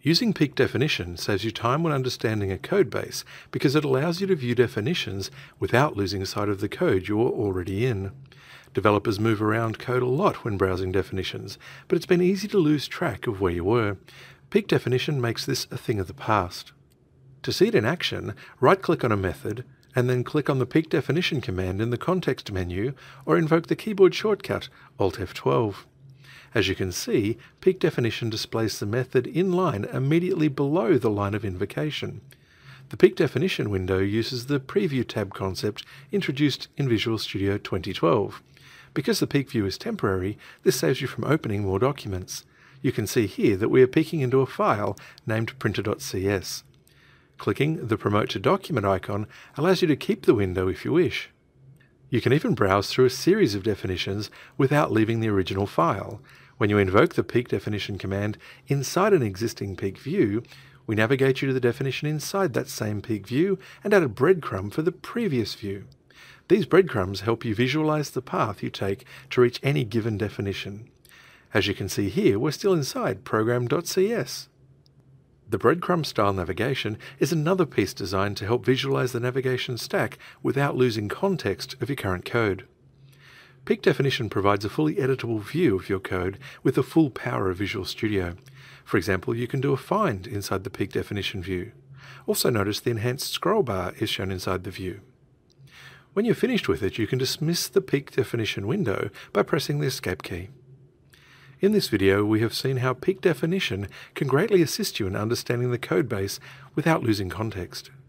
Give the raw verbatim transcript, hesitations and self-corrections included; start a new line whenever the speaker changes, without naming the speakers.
Using peak definition saves you time when understanding a code base because it allows you to view definitions without losing sight of the code you're already in. Developers move around code a lot when browsing definitions, but it's been easy to lose track of where you were. Peak definition makes this a thing of the past. To see it in action, right-click on a method, and then click on the peak definition command in the context menu, or invoke the keyboard shortcut Alt F twelve. As you can see, peak definition displays the method in line immediately below the line of invocation. The peak definition window uses the Preview tab concept introduced in Visual Studio twenty twelve. Because the peak view is temporary, this saves you from opening more documents. You can see here that we are peeking into a file named printer dot c s. Clicking the Promote to Document icon allows you to keep the window if you wish. You can even browse through a series of definitions without leaving the original file. When you invoke the peak definition command inside an existing peak view, we navigate you to the definition inside that same peak view and add a breadcrumb for the previous view. These breadcrumbs help you visualize the path you take to reach any given definition. As you can see here, we're still inside program dot c s. The breadcrumb style navigation is another piece designed to help visualize the navigation stack without losing context of your current code. Peak definition provides a fully editable view of your code with the full power of Visual Studio. For example, you can do a find inside the peak definition view. Also notice the enhanced scroll bar is shown inside the view. When you're finished with it, you can dismiss the peak definition window by pressing the Escape key. In this video, we have seen how peak definition can greatly assist you in understanding the code base without losing context.